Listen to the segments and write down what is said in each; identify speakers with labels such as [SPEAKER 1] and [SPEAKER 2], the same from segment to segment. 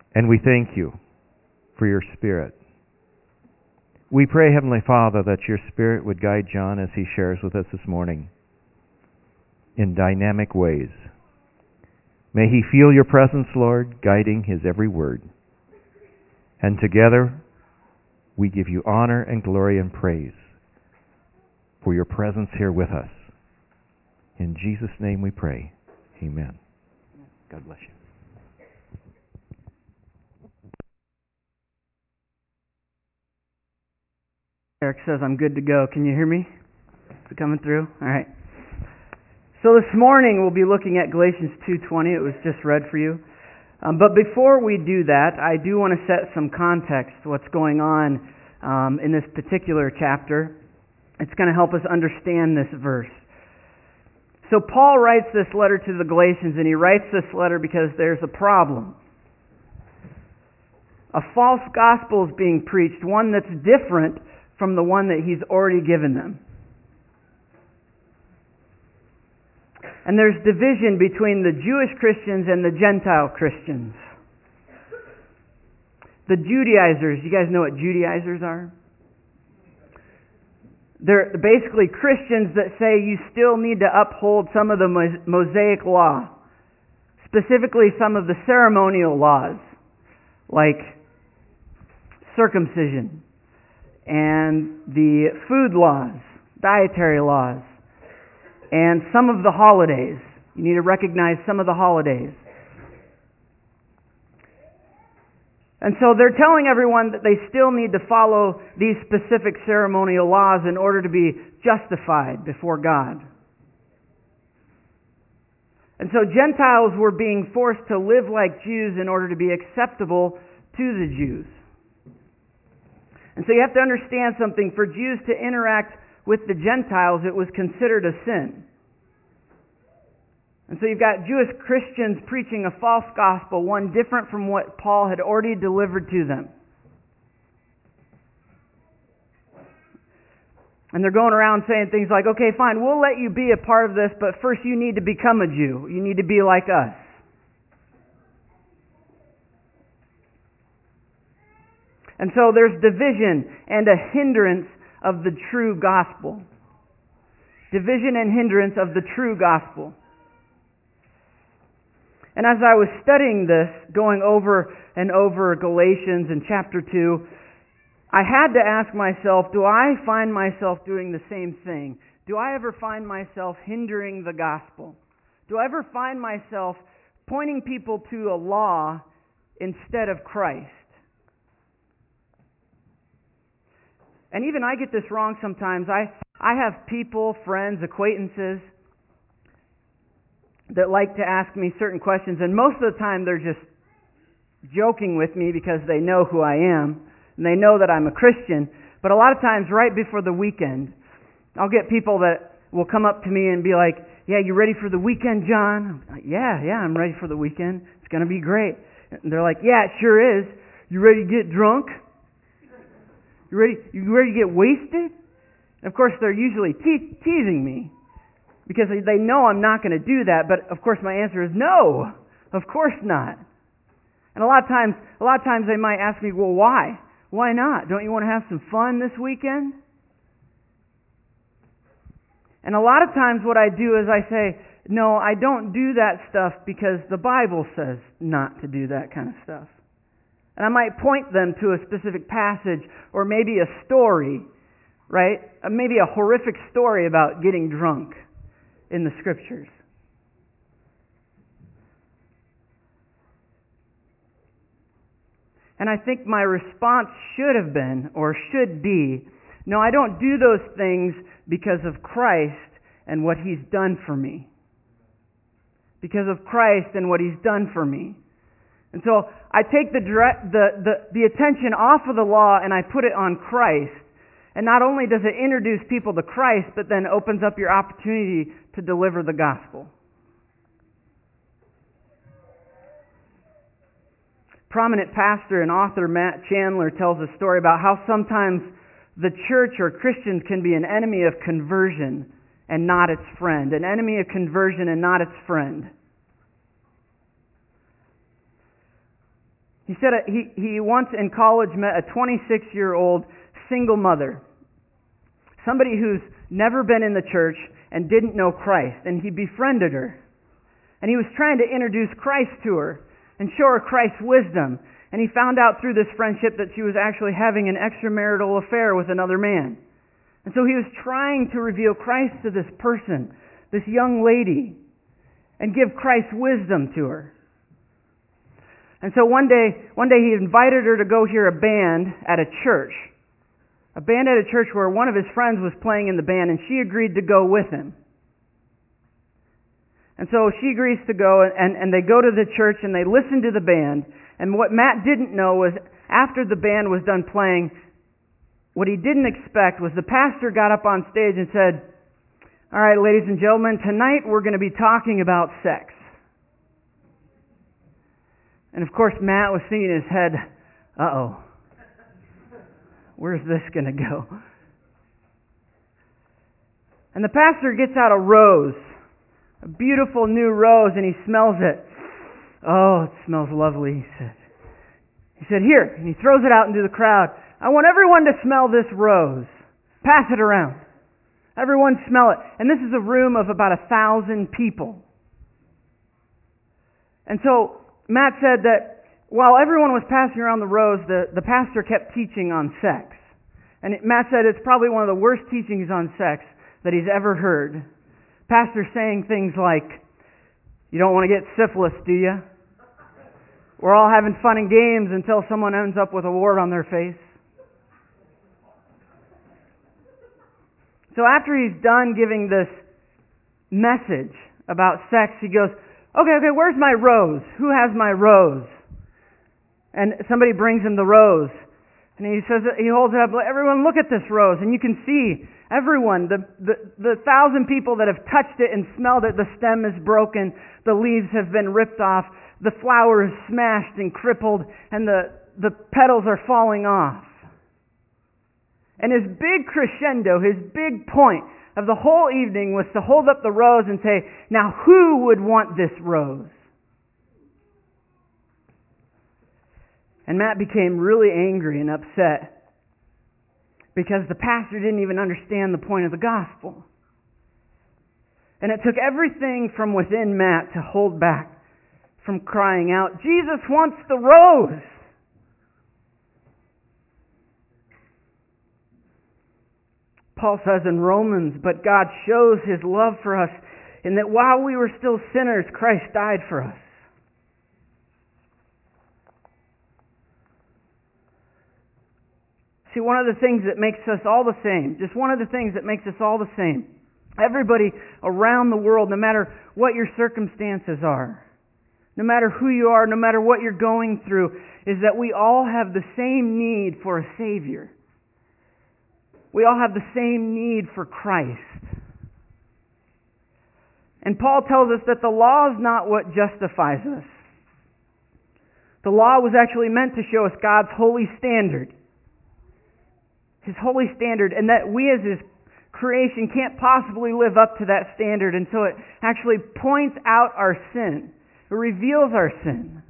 [SPEAKER 1] And we thank you for your Spirit. We pray, Heavenly Father, that your Spirit would guide John as he shares with us this morning in dynamic ways. May he feel your presence, Lord, guiding his every word. And together, we give you honor and glory and praise for your presence here with us. In Jesus' name we pray. Amen. God bless you.
[SPEAKER 2] Eric says I'm good to go. Can you hear me? Is it coming through? All right. So this morning we'll be looking at Galatians 2:20. It was just read for you. But before we do that, I do want to set some context to what's going on in this particular chapter. It's going to help us understand this verse. So Paul writes this letter to the Galatians, and he writes this letter because there's a problem. A false gospel is being preached, one that's different from the one that he's already given them. And there's division between the Jewish Christians and the Gentile Christians. The Judaizers, you guys know what Judaizers are? They're basically Christians that say you still need to uphold some of the Mosaic law, specifically some of the ceremonial laws, like circumcision and the food laws, dietary laws, and some of the holidays. You need to recognize some of the holidays. And so they're telling everyone that they still need to follow these specific ceremonial laws in order to be justified before God. And so Gentiles were being forced to live like Jews in order to be acceptable to the Jews. And so you have to understand something. For Jews to interact with the Gentiles, it was considered a sin. And so you've got Jewish Christians preaching a false gospel, one different from what Paul had already delivered to them. And they're going around saying things like, okay, fine, we'll let you be a part of this, but first you need to become a Jew. You need to be like us. And so there's division and a hindrance of the true gospel. Division and hindrance of the true gospel. And as I was studying this, going over and over Galatians in chapter 2, I had to ask myself, do I find myself doing the same thing? Do I ever find myself hindering the gospel? Do I ever find myself pointing people to a law instead of Christ? And even I get this wrong sometimes. I have people, friends, acquaintances that like to ask me certain questions, and most of the time they're just joking with me because they know who I am, and they know that I'm a Christian. But a lot of times right before the weekend, I'll get people that will come up to me and be like, yeah, you ready for the weekend, John? I'm like, yeah, I'm ready for the weekend. It's going to be great. And they're like, yeah, it sure is. You ready to get drunk? You ready to get wasted? And of course, they're usually teasing me because they know I'm not going to do that. But of course, my answer is no, of course not. And a lot of times they might ask me, well, why? Why not? Don't you want to have some fun this weekend? And a lot of times what I do is I say, no, I don't do that stuff because the Bible says not to do that kind of stuff. And I might point them to a specific passage or maybe a story, right? Maybe a horrific story about getting drunk in the Scriptures. And I think my response should have been, or should be, no, I don't do those things because of Christ and what He's done for me. Because of Christ and what He's done for me. And so I take the attention off of the law and I put it on Christ. And not only does it introduce people to Christ, but then opens up your opportunity to deliver the gospel. Prominent pastor and author Matt Chandler tells a story about how sometimes the church or Christians can be an enemy of conversion and not its friend. An enemy of conversion and not its friend. He said he once in college met a 26-year-old single mother, somebody who's never been in the church and didn't know Christ, and he befriended her. And he was trying to introduce Christ to her and show her Christ's wisdom. And he found out through this friendship that she was actually having an extramarital affair with another man. And so he was trying to reveal Christ to this person, this young lady, and give Christ's wisdom to her. And so one day he invited her to go hear a band at a church. A band at a church where one of his friends was playing in the band, and she agreed to go with him. And so she agrees to go, and they go to the church and they listen to the band. And what Matt didn't know was after the band was done playing, what he didn't expect was the pastor got up on stage and said, "All right, ladies and gentlemen, tonight we're going to be talking about sex." And of course, Matt was thinking in his head, uh-oh, where's this going to go? And the pastor gets out a rose, a beautiful new rose, and he smells it. "Oh, it smells lovely," he said. He said, "Here," and he throws it out into the crowd. "I want everyone to smell this rose. Pass it around. Everyone smell it." And this is a room of about 1,000 people. And so Matt said that while everyone was passing around the rose, the pastor kept teaching on sex. And Matt said it's probably one of the worst teachings on sex that he's ever heard. Pastor saying things like, "You don't want to get syphilis, do you? We're all having fun and games until someone ends up with a wart on their face." So after he's done giving this message about sex, he goes, okay, where's my rose? Who has my rose? And somebody brings him the rose. And he says, he holds it up, "Everyone look at this rose." And you can see everyone, the 1,000 people that have touched it and smelled it, the stem is broken, the leaves have been ripped off, the flower is smashed and crippled, and the petals are falling off. And his big crescendo, his big point of the whole evening was to hold up the rose and say, "Now who would want this rose?" And Matt became really angry and upset because the pastor didn't even understand the point of the gospel. And it took everything from within Matt to hold back from crying out, "Jesus wants the rose!" Paul says in Romans, "But God shows His love for us in that while we were still sinners, Christ died for us." See, one of the things that makes us all the same, just one of the things that makes us all the same, everybody around the world, no matter what your circumstances are, no matter who you are, no matter what you're going through, is that we all have the same need for a Savior. We all have the same need for Christ. And Paul tells us that the law is not what justifies us. The law was actually meant to show us God's holy standard. His holy standard, and that we as His creation can't possibly live up to that standard, and so it actually points out our sin. It reveals our sin.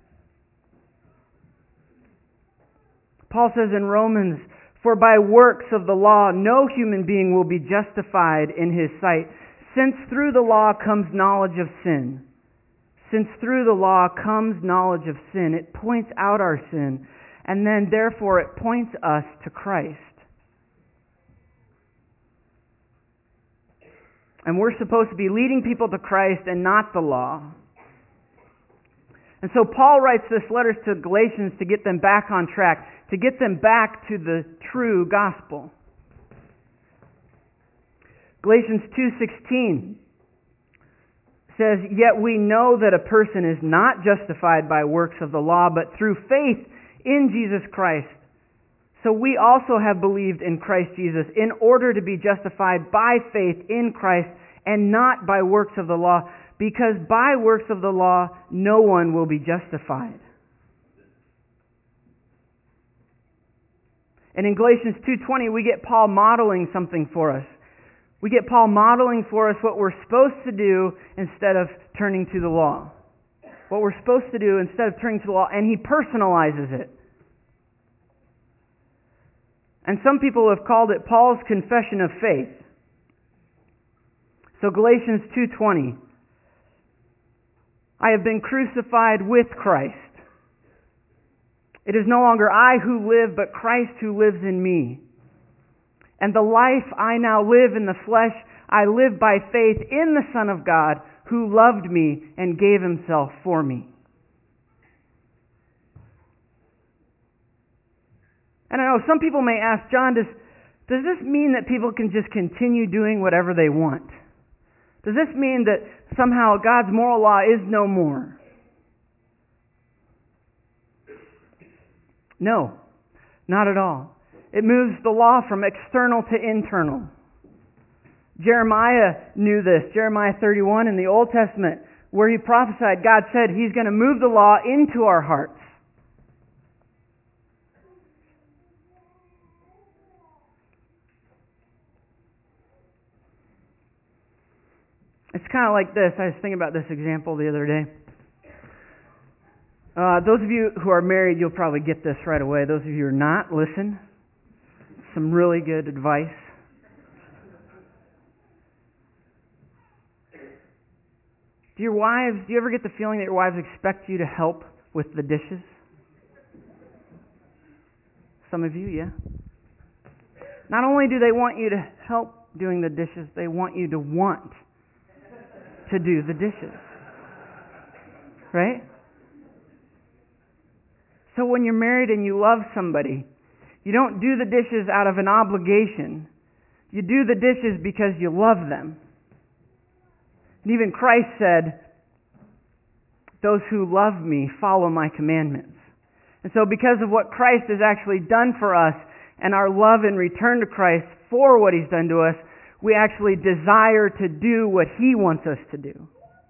[SPEAKER 2] Paul says in Romans, "For by works of the law no human being will be justified in his sight, since through the law comes knowledge of sin." Since through the law comes knowledge of sin. It points out our sin, and then therefore it points us to Christ. And we're supposed to be leading people to Christ and not the law. And so Paul writes this letter to Galatians to get them back on track, to get them back to the true gospel. Galatians 2:16 says, "Yet we know that a person is not justified by works of the law, but through faith in Jesus Christ. So we also have believed in Christ Jesus in order to be justified by faith in Christ and not by works of the law, because by works of the law no one will be justified." And in Galatians 2:20 we get Paul modeling something for us. We get Paul modeling for us what we're supposed to do instead of turning to the law. what we're supposed to do instead of turning to the law, and He personalizes it. And some people have called it Paul's confession of faith. So Galatians 2:20, I have been crucified with Christ. It is no longer I who live, but Christ who lives in me. And the life I now live in the flesh, I live by faith in the Son of God, who loved me and gave Himself for me. And I know some people may ask, John, does this mean that people can just continue doing whatever they want? Does this mean that somehow God's moral law is no more? No, not at all. It moves the law from external to internal. Jeremiah knew this. Jeremiah 31 in the Old Testament, where he prophesied, God said He's going to move the law into our hearts. It's kind of like this. I was thinking about this example the other day. Those of you who are married, you'll probably get this right away. Those of you who are not, listen. Some really good advice. Do you ever get the feeling that your wives expect you to help with the dishes? Some of you, yeah. Not only do they want you to help doing the dishes, they want you to want to do the dishes. Right? So when you're married and you love somebody, you don't do the dishes out of an obligation. You do the dishes because you love them. And even Christ said, those who love me follow my commandments. And so because of what Christ has actually done for us and our love in return to Christ for what He's done to us, we actually desire to do what He wants us to do.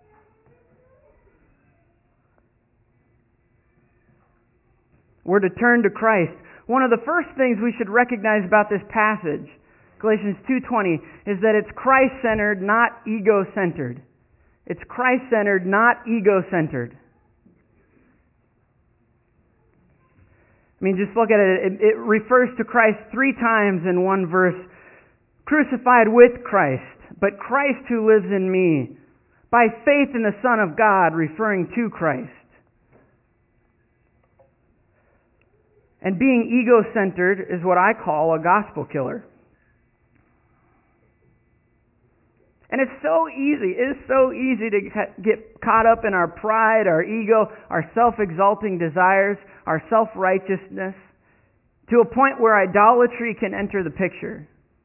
[SPEAKER 2] We're to turn to Christ. One of the first things we should recognize about this passage, Galatians 2:20, is that it's Christ-centered, not ego-centered. It's Christ-centered, not ego-centered. I mean, just look at it. It refers to Christ 3 times in one verse. Crucified with Christ, but Christ who lives in me. By faith in the Son of God, referring to Christ. And being ego-centered is what I call a gospel killer. And it's so easy. It is so easy to get caught up in our pride, our ego, our self-exalting desires, our self-righteousness, to a point where idolatry can enter the picture.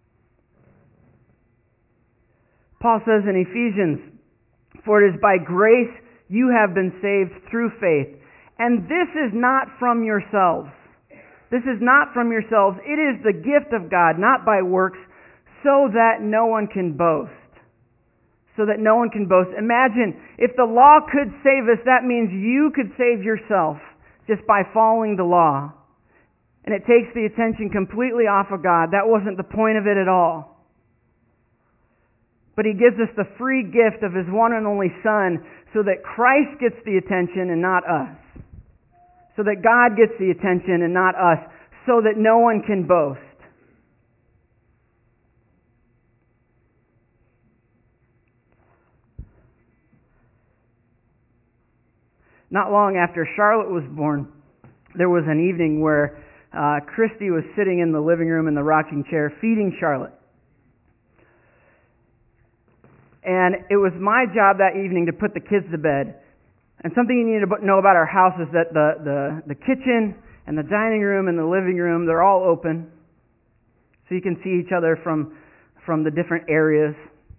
[SPEAKER 2] Paul says in Ephesians, for it is by grace you have been saved through faith. And this is not from yourselves. This is not from yourselves. It is the gift of God, not by works, so that no one can boast. So that no one can boast. Imagine, if the law could save us, that means you could save yourself just by following the law. And it takes the attention completely off of God. That wasn't the point of it at all. But He gives us the free gift of His one and only Son so that Christ gets the attention and not us. So that God gets the attention and not us. So that no one can boast. Not long after Charlotte was born, there was an evening where Christy was sitting in the living room in the rocking chair feeding Charlotte. And it was my job that evening to put the kids to bed. And something you need to know about our house is that the kitchen and the dining room and the living room, they're all open. So you can see each other from the different areas.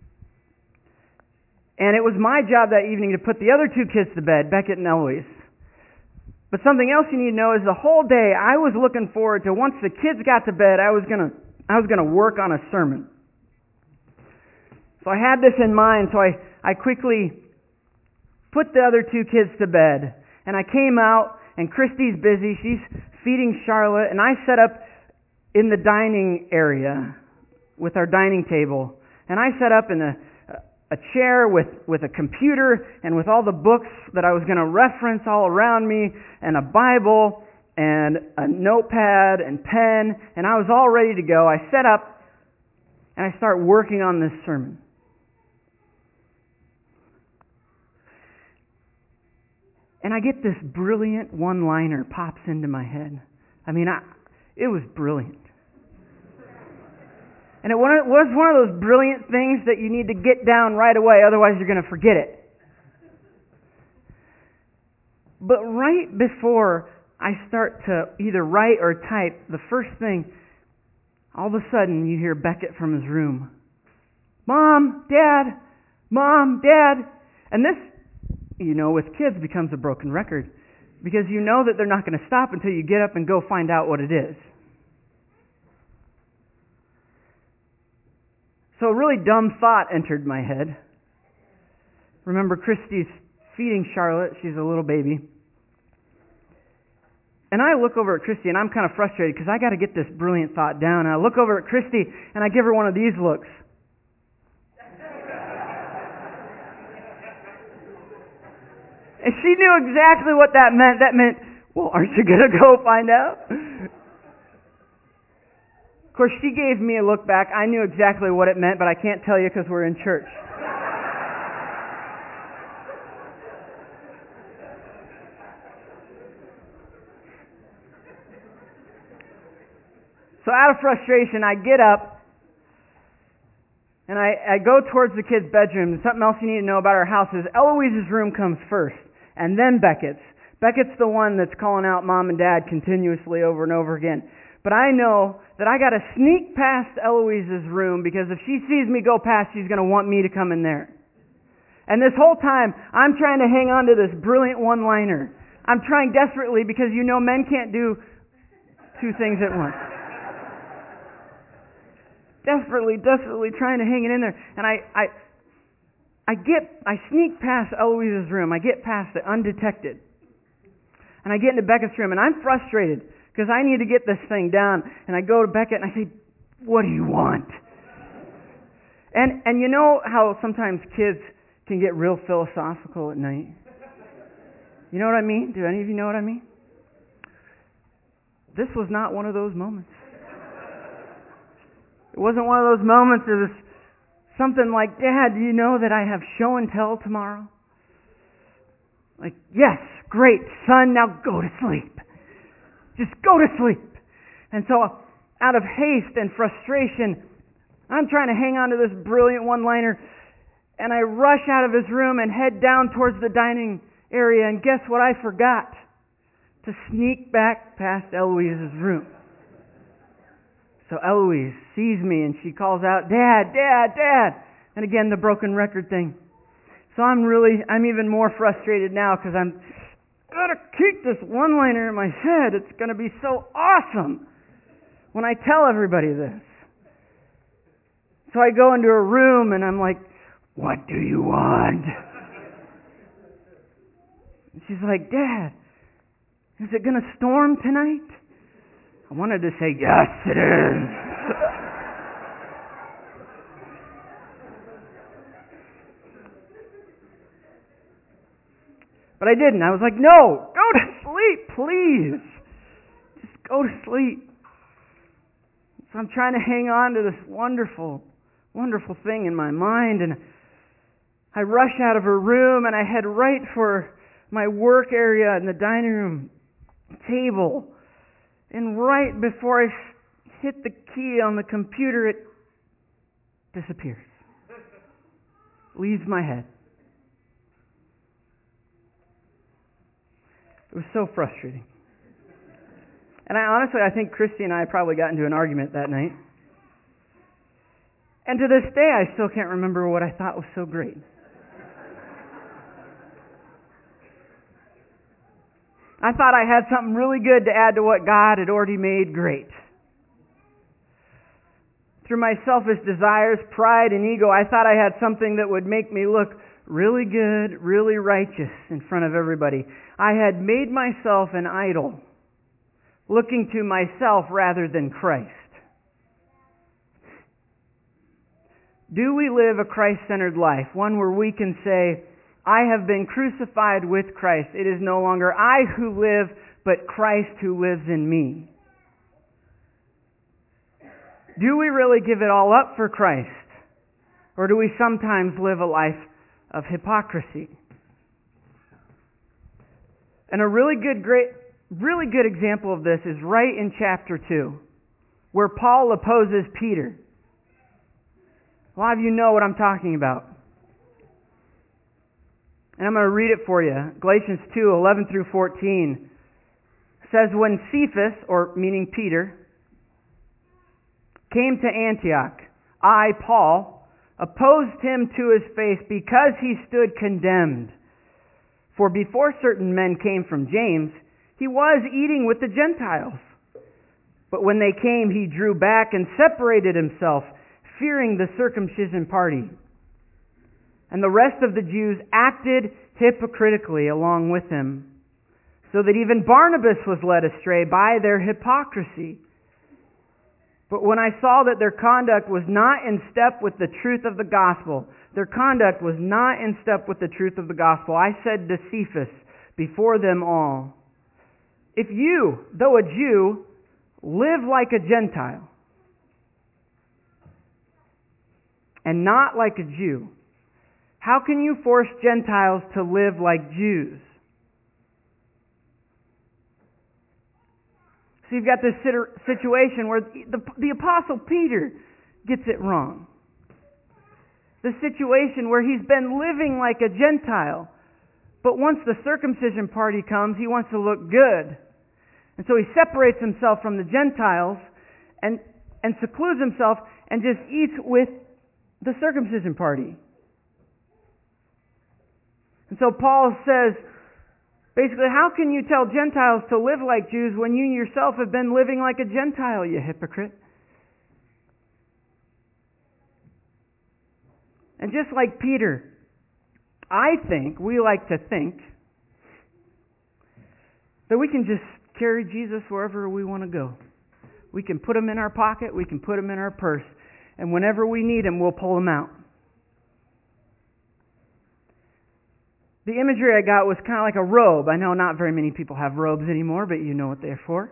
[SPEAKER 2] And it was my job that evening to put the other 2 kids to bed, Beckett and Eloise. But something else you need to know is the whole day I was looking forward to, once the kids got to bed, I was gonna work on a sermon. So I had this in mind, so I quickly put the other 2 kids to bed. And I came out, and Christy's busy. She's feeding Charlotte, and I set up in the dining area with our dining table. And I set up in a chair with a computer and with all the books that I was going to reference all around me and a Bible and a notepad and pen, and I was all ready to go. I set up and I start working on this sermon. And I get this brilliant one-liner pops into my head. I mean, it was brilliant. And it was one of those brilliant things that you need to get down right away, otherwise you're going to forget it. But right before I start to either write or type, the first thing, all of a sudden you hear Beckett from his room. Mom, Dad, Mom, Dad. And this, with kids becomes a broken record because you know that they're not going to stop until you get up and go find out what it is. So a really dumb thought entered my head. Remember, Christy's feeding Charlotte. She's a little baby. And I look over at Christy, and I'm kind of frustrated because I got to get this brilliant thought down. And I look over at Christy, and I give her one of these looks. And she knew exactly what that meant. That meant, well, aren't you going to go find out? Of course, she gave me a look back. I knew exactly what it meant, but I can't tell you because we're in church. So out of frustration, I get up and I go towards the kids' bedroom. Something else you need to know about our house is Eloise's room comes first, and then Beckett's. Beckett's the one that's calling out Mom and Dad continuously over and over again. But I know that I got to sneak past Eloise's room because if she sees me go past, she's going to want me to come in there. And this whole time, I'm trying to hang on to this brilliant one-liner. I'm trying desperately because men can't do two things at once. Desperately trying to hang it in there. And I sneak past Eloise's room. I get past it undetected. And I get into Beckett's room, and I'm frustrated because I need to get this thing down. And I go to Beckett and I say, what do you want? And you know how sometimes kids can get real philosophical at night? You know what I mean? Do any of you know what I mean? This was not one of those moments. It wasn't one of those moments. It was something like, Dad, do you know that I have show and tell tomorrow? Like, yes, great, son, now go to sleep. Just go to sleep. And so, out of haste and frustration, I'm trying to hang on to this brilliant one-liner, and I rush out of his room and head down towards the dining area, and guess what I forgot? To sneak back past Eloise's room. So Eloise sees me and she calls out, Dad, Dad, Dad. And again, the broken record thing. So I'm even more frustrated now because I'm got to keep this one-liner in my head. It's going to be so awesome when I tell everybody this. So I go into a room and I'm like, what do you want? And she's like, Dad, is it going to storm tonight? I wanted to say, yes, it is. But I didn't. I was like, no, go to sleep, please. Just go to sleep. So I'm trying to hang on to this wonderful, wonderful thing in my mind, and I rush out of her room and I head right for my work area in the dining room table. And right before I hit the key on the computer, it disappears. Leaves my head. It was so frustrating. And I think Christy and I probably got into an argument that night. And to this day, I still can't remember what I thought was so great. I thought I had something really good to add to what God had already made great. Through my selfish desires, pride, and ego, I thought I had something that would make me look really good, really righteous in front of everybody. I had made myself an idol, looking to myself rather than Christ. Do we live a Christ-centered life? One where we can say, I have been crucified with Christ. It is no longer I who live, but Christ who lives in me. Do we really give it all up for Christ? Or do we sometimes live a life of hypocrisy? And a really good example of this is right in chapter 2, where Paul opposes Peter. A lot of you know what I'm talking about. And I'm going to read it for you. Galatians 2:11 through 14 says, when Cephas, or meaning Peter, came to Antioch, I, Paul, opposed him to his face because he stood condemned. For before certain men came from James, he was eating with the Gentiles. But when they came, he drew back and separated himself, fearing the circumcision party. And the rest of the Jews acted hypocritically along with him, so that even Barnabas was led astray by their hypocrisy. But when I saw that their conduct was not in step with the truth of the gospel, I said to Cephas before them all, if you, though a Jew, live like a Gentile, and not like a Jew, how can you force Gentiles to live like Jews? So you've got this situation where the Apostle Peter gets it wrong. The situation where he's been living like a Gentile, but once the circumcision party comes, he wants to look good. And so he separates himself from the Gentiles and secludes himself and just eats with the circumcision party. And so Paul says, basically, how can you tell Gentiles to live like Jews when you yourself have been living like a Gentile, you hypocrite? And just like Peter, we like to think that we can just carry Jesus wherever we want to go. We can put him in our pocket, we can put him in our purse, and whenever we need him, we'll pull him out. The imagery I got was kind of like a robe. I know not very many people have robes anymore, but you know what they're for.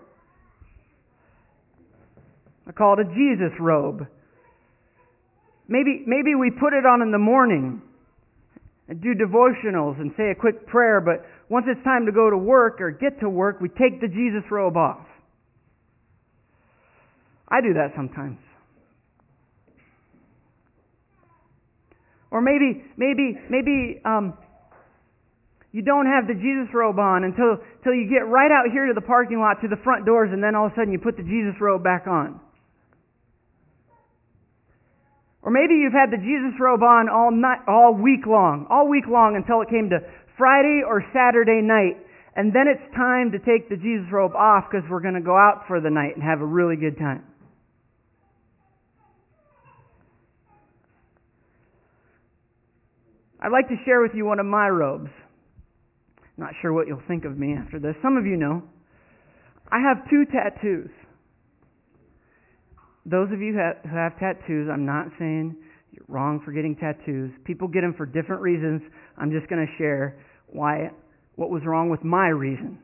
[SPEAKER 2] I call it a Jesus robe. Maybe we put it on in the morning and do devotionals and say a quick prayer, but once it's time to go to work or get to work, we take the Jesus robe off. I do that sometimes. Or maybe you don't have the Jesus robe on until you get right out here to the parking lot to the front doors, and then all of a sudden you put the Jesus robe back on. Or maybe you've had the Jesus robe on all week long until it came to Friday or Saturday night, and then it's time to take the Jesus robe off because we're going to go out for the night and have a really good time. I'd like to share with you one of my robes. Not sure what you'll think of me after this. Some of you know. I have 2 tattoos. Those of you who have tattoos, I'm not saying you're wrong for getting tattoos. People get them for different reasons. I'm just going to share what was wrong with my reason.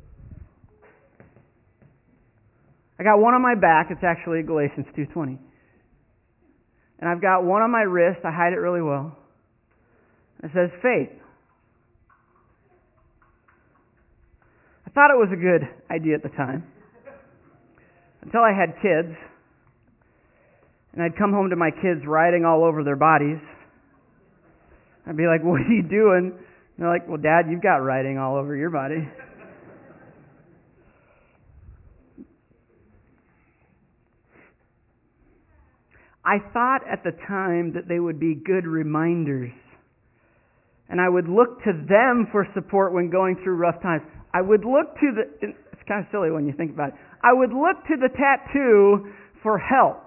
[SPEAKER 2] I got one on my back. It's actually Galatians 2:20. And I've got one on my wrist. I hide it really well. It says faith. I thought it was a good idea at the time. Until I had kids. And I'd come home to my kids writing all over their bodies. I'd be like, what are you doing? And they're like, well, Dad, you've got writing all over your body. I thought at the time that they would be good reminders. And I would look to them for support when going through rough times. I would look to it's kind of silly when you think about it. I would look to the tattoo for help.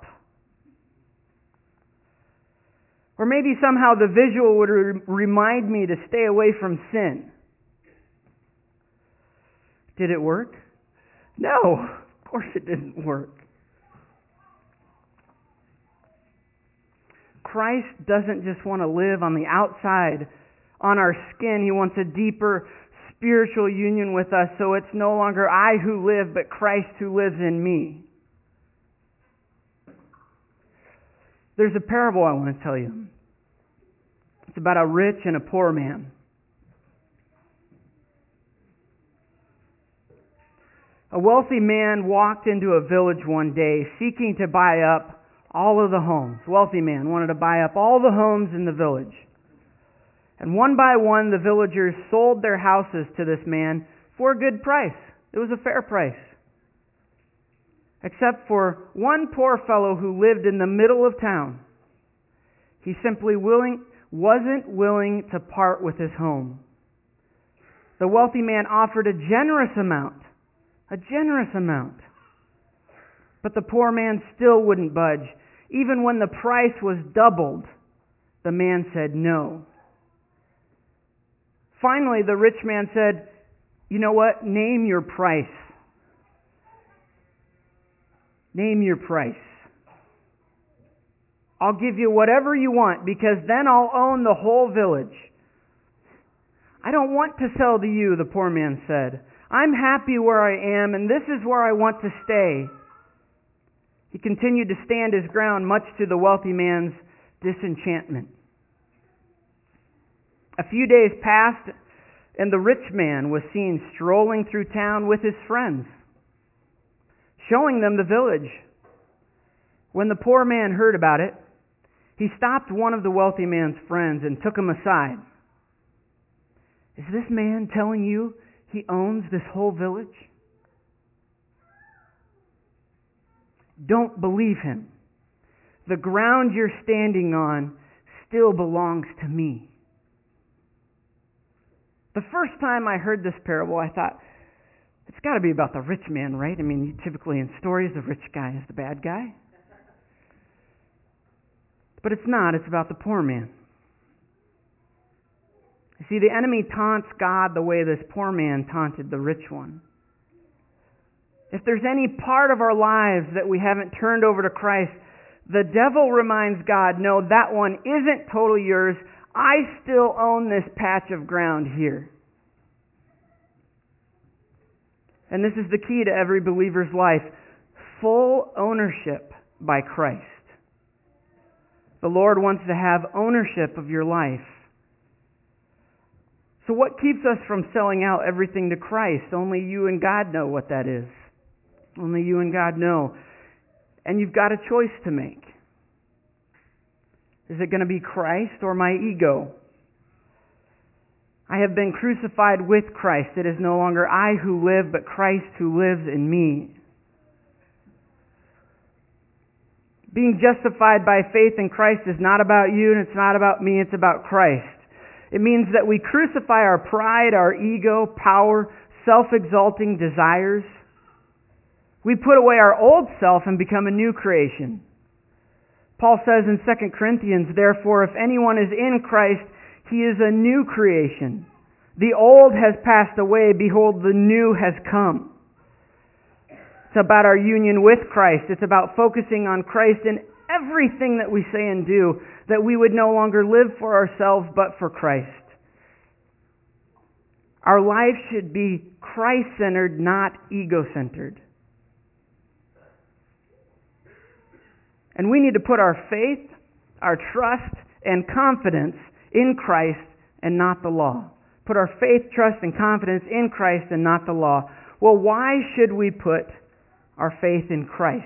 [SPEAKER 2] Or maybe somehow the visual would remind me to stay away from sin. Did it work? No, of course it didn't work. Christ doesn't just want to live on the outside, on our skin. He wants a deeper spiritual union with us, so it's no longer I who live, but Christ who lives in me. There's a parable I want to tell you. It's about a rich and a poor man. A wealthy man walked into a village one day seeking to buy up all of the homes. Wealthy man wanted to buy up all the homes in the village. And one by one, the villagers sold their houses to this man for a good price. It was a fair price. Except for one poor fellow who lived in the middle of town. He simply wasn't willing to part with his home. The wealthy man offered a generous amount. But the poor man still wouldn't budge. Even when the price was doubled, the man said no. Finally, the rich man said, "You know what? Name your price. Name your price. I'll give you whatever you want, because then I'll own the whole village." "I don't want to sell to you," the poor man said. "I'm happy where I am, and this is where I want to stay." He continued to stand his ground, much to the wealthy man's disenchantment. A few days passed, and the rich man was seen strolling through town with his friends, showing them the village. When the poor man heard about it, he stopped one of the wealthy man's friends and took him aside. "Is this man telling you he owns this whole village? Don't believe him. The ground you're standing on still belongs to me." The first time I heard this parable, I thought, it's got to be about the rich man, right? I mean, typically in stories, the rich guy is the bad guy. But it's not. It's about the poor man. You see, the enemy taunts God the way this poor man taunted the rich one. If there's any part of our lives that we haven't turned over to Christ, the devil reminds God, "No, that one isn't totally yours. I still own this patch of ground here." And this is the key to every believer's life: full ownership by Christ. The Lord wants to have ownership of your life. So what keeps us from selling out everything to Christ? Only you and God know what that is. Only you and God know. And you've got a choice to make. Is it going to be Christ or my ego? I have been crucified with Christ. It is no longer I who live, but Christ who lives in me. Being justified by faith in Christ is not about you and it's not about me, it's about Christ. It means that we crucify our pride, our ego, power, self-exalting desires. We put away our old self and become a new creation. Paul says in 2 Corinthians, "Therefore, if anyone is in Christ, he is a new creation. The old has passed away. Behold, the new has come." It's about our union with Christ. It's about focusing on Christ in everything that we say and do, that we would no longer live for ourselves, but for Christ. Our life should be Christ-centered, not ego-centered. And we need to put our faith, our trust, and confidence in Christ and not the law. Put our faith, trust, and confidence in Christ and not the law. Well, why should we put our faith in Christ?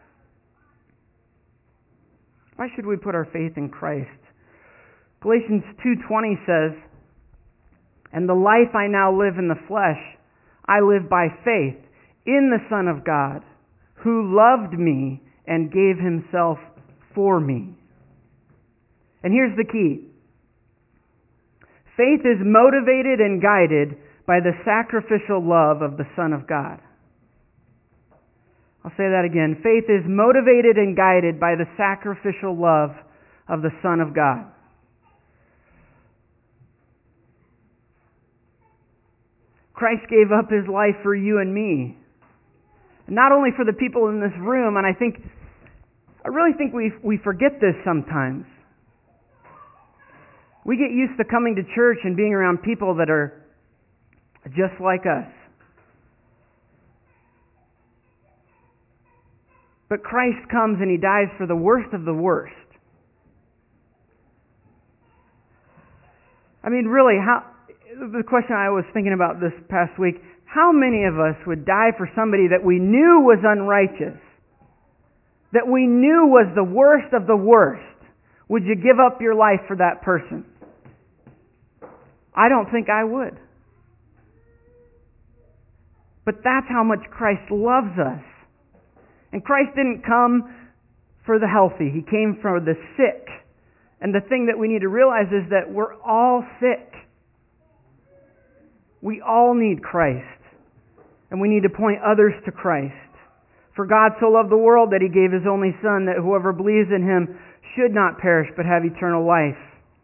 [SPEAKER 2] Why should we put our faith in Christ? Galatians 2:20 says, "And the life I now live in the flesh, I live by faith in the Son of God, who loved me and gave himself for me." And here's the key. Faith is motivated and guided by the sacrificial love of the Son of God. I'll say that again. Faith is motivated and guided by the sacrificial love of the Son of God. Christ gave up his life for you and me. Not only for the people in this room, and I really think we forget this sometimes. We get used to coming to church and being around people that are just like us. But Christ comes and He dies for the worst of the worst. I mean, really, the question I was thinking about this past week, how many of us would die for somebody that we knew was unrighteous, that we knew was the worst of the worst? Would you give up your life for that person? I don't think I would. But that's how much Christ loves us. And Christ didn't come for the healthy. He came for the sick. And the thing that we need to realize is that we're all sick. We all need Christ. And we need to point others to Christ. For God so loved the world that He gave His only Son, that whoever believes in Him should not perish but have eternal life.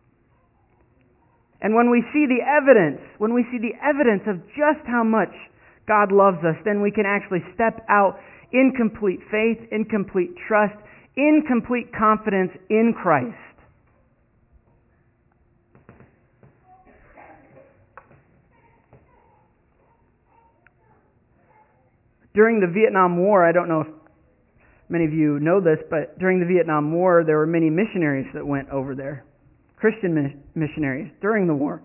[SPEAKER 2] And when we see the evidence of just how much God loves us, then we can actually step out in complete faith, in complete trust, in complete confidence in Christ. During the Vietnam War, I don't know if many of you know this, but during the Vietnam War, there were many missionaries that went over there. Christian missionaries during the war.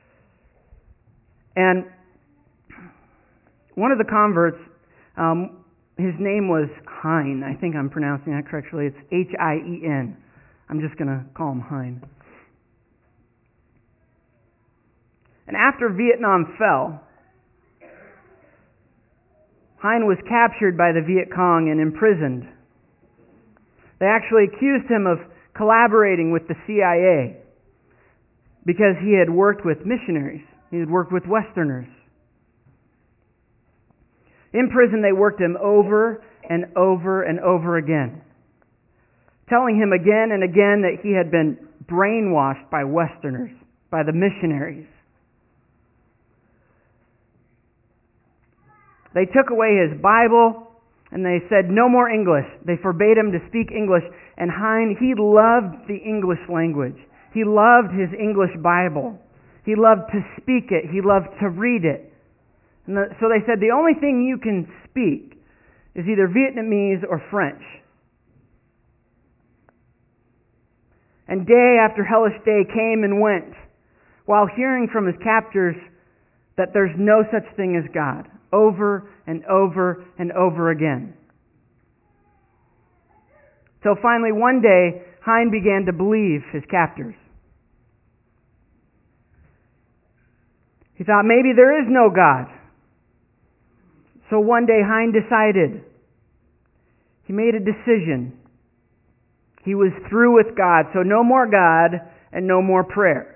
[SPEAKER 2] And one of the converts, his name was Hein. I think I'm pronouncing that correctly. It's H-I-E-N. I'm just going to call him Hein. And after Vietnam fell, Hein was captured by the Viet Cong and imprisoned. They actually accused him of collaborating with the CIA because he had worked with missionaries. He had worked with Westerners. In prison, they worked him over and over and over again, telling him again and again that he had been brainwashed by Westerners, by the missionaries. They took away his Bible, and they said, no more English. They forbade him to speak English. And Hein, he loved the English language. He loved his English Bible. He loved to speak it. He loved to read it. And so they said, the only thing you can speak is either Vietnamese or French. And day after hellish day came and went, while hearing from his captors that there's no such thing as God, over and over and over again. So finally one day, Hein began to believe his captors. He thought maybe there is no God. So one day Hein decided. He made a decision. He was through with God, so no more God and no more prayer.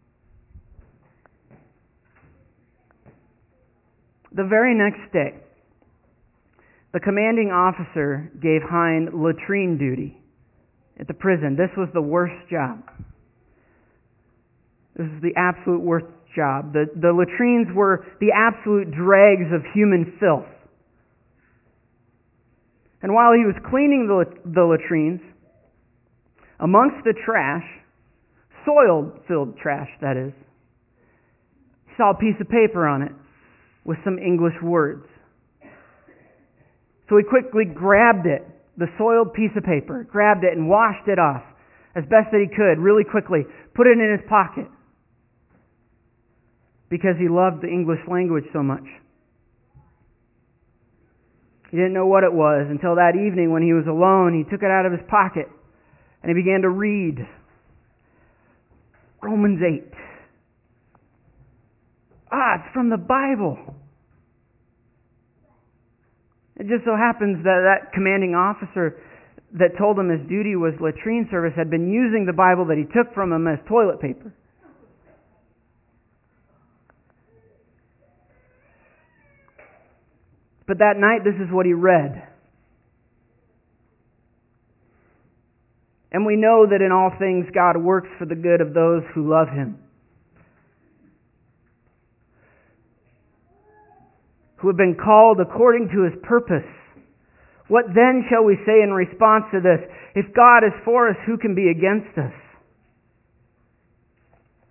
[SPEAKER 2] The very next day, the commanding officer gave Hein latrine duty at the prison. This was the worst job. This was the absolute worst job. The latrines were the absolute dregs of human filth. And while he was cleaning the latrines, amongst the trash, soil-filled trash, that is, he saw a piece of paper on it with some English words. So he quickly grabbed it, the soiled piece of paper, grabbed it and washed it off as best that he could, really quickly, put it in his pocket because he loved the English language so much. He didn't know what it was until that evening when he was alone. He took it out of his pocket and he began to read Romans 8. It's from the Bible. It just so happens that commanding officer that told him his duty was latrine service had been using the Bible that he took from him as toilet paper. But that night, this is what he read. And we know that in all things God works for the good of those who love Him, who have been called according to His purpose. What then shall we say in response to this? If God is for us, who can be against us?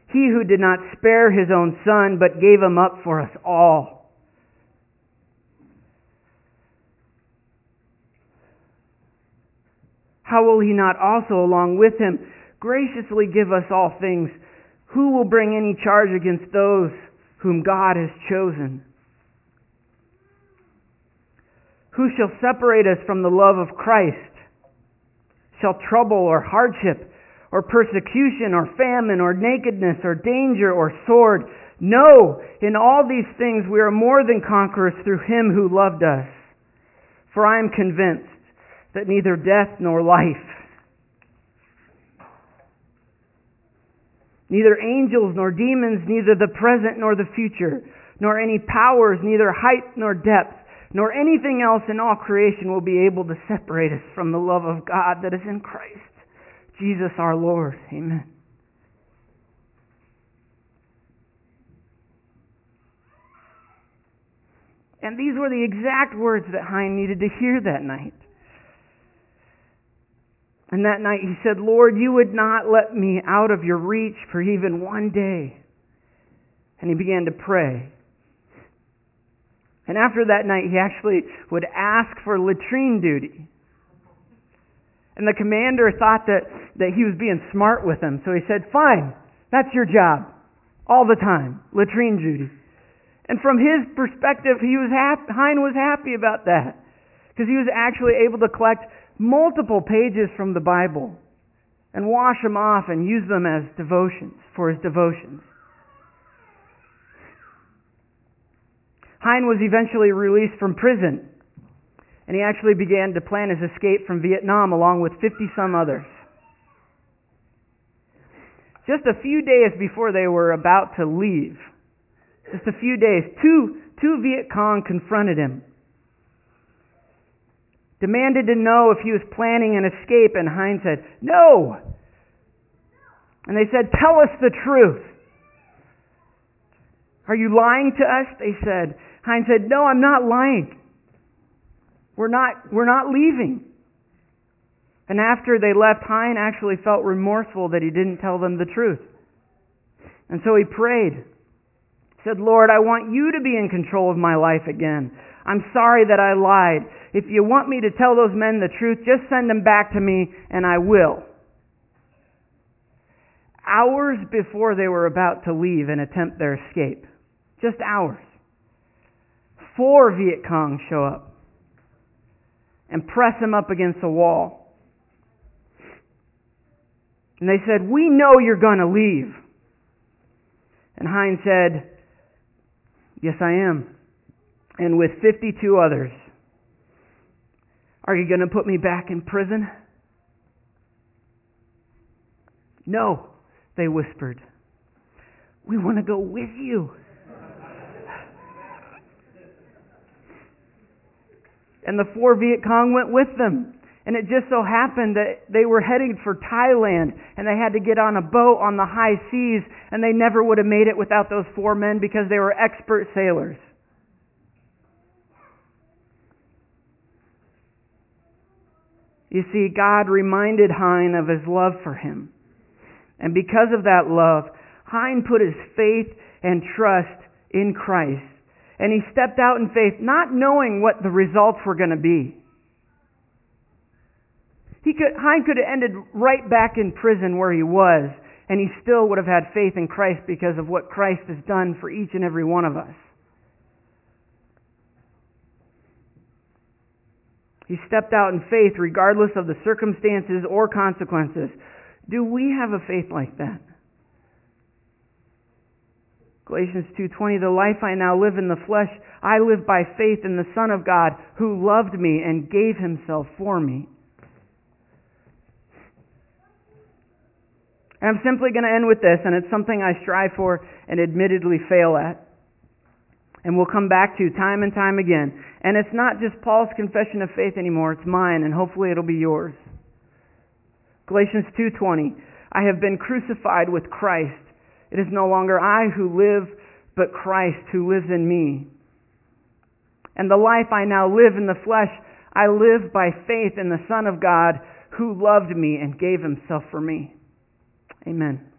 [SPEAKER 2] He who did not spare His own Son, but gave Him up for us all. How will He not also, along with Him, graciously give us all things? Who will bring any charge against those whom God has chosen? Who shall separate us from the love of Christ? Shall trouble or hardship or persecution or famine or nakedness or danger or sword? No, in all these things we are more than conquerors through Him who loved us. For I am convinced that neither death nor life, neither angels nor demons, neither the present nor the future, nor any powers, neither height nor depth, nor anything else in all creation will be able to separate us from the love of God that is in Christ Jesus our Lord. Amen. And these were the exact words that Hein needed to hear that night. And that night he said, Lord, you would not let me out of your reach for even one day. And he began to pray. And after that night, he actually would ask for latrine duty. And the commander thought that he was being smart with him. So he said, fine, that's your job. All the time. Latrine duty. And from his perspective, Hein was happy about that. Because he was actually able to collect multiple pages from the Bible and wash them off and use them as devotions, for his devotions. Hein was eventually released from prison, and he actually began to plan his escape from Vietnam along with 50-some others. Just a few days before they were about to leave, just a few days, two Viet Cong confronted him, demanded to know if he was planning an escape, and Hein said, no! And they said, tell us the truth. Are you lying to us? They said. Hein said, no, I'm not lying. We're not leaving. And after they left, Hein actually felt remorseful that he didn't tell them the truth. And so he prayed. He said, Lord, I want you to be in control of my life again. I'm sorry that I lied. If you want me to tell those men the truth, just send them back to me and I will. Hours before they were about to leave and attempt their escape, just hours, 4 Viet Cong show up and press him up against the wall. And they said, we know you're going to leave. And Hein said, yes, I am. And with 52 others, are you going to put me back in prison? No, they whispered. We want to go with you. And the 4 Viet Cong went with them. And it just so happened that they were heading for Thailand, and they had to get on a boat on the high seas, and they never would have made it without those 4 men because they were expert sailors. You see, God reminded Hein of his love for him. And because of that love, Hein put his faith and trust in Christ. And he stepped out in faith, not knowing what the results were going to be. Hein could have ended right back in prison where he was, and he still would have had faith in Christ because of what Christ has done for each and every one of us. He stepped out in faith regardless of the circumstances or consequences. Do we have a faith like that? Galatians 2:20, the life I now live in the flesh, I live by faith in the Son of God who loved me and gave himself for me. And I'm simply going to end with this, and it's something I strive for and admittedly fail at. And we'll come back to time and time again. And it's not just Paul's confession of faith anymore, it's mine, and hopefully it'll be yours. Galatians 2:20, I have been crucified with Christ. It is no longer I who live, but Christ who lives in me. And the life I now live in the flesh, I live by faith in the Son of God who loved me and gave himself for me. Amen.